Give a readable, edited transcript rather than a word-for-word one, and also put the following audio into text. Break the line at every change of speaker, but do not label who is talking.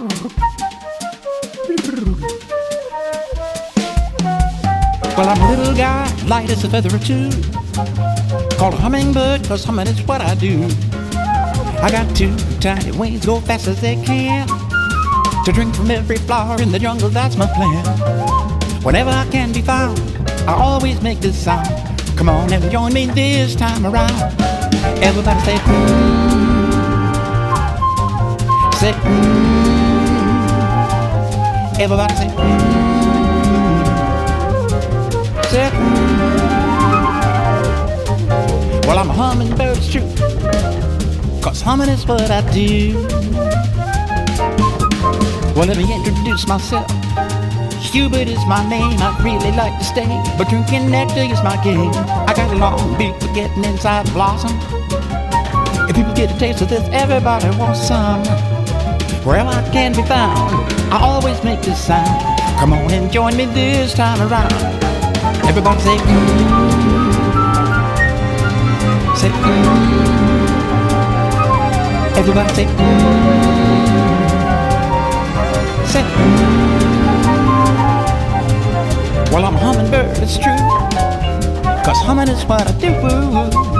Well, I'm a little guy, light as a feather or two, called a hummingbird, 'cause humming is what I do. I got two tiny wings, go fast as they can, to drink from every flower in the jungle, that's my plan. Whenever I can be found, I always make this sound. Come on and join me this time around. Everybody say, say, everybody say, say, well, I'm a hummingbird, it's true, 'cause humming is what I do. Well, let me introduce myself. Hubert is my name, I'd really like to stay, but drinking nectar is my game. I got a long beak for getting inside the blossom. If people get a taste of this, everybody wants some. Wherever I can be found, I always make this sound. Come on and join me this time around. Everybody say, say, everybody say, say, well, I'm a hummingbird, it's true, 'cause humming is what I do.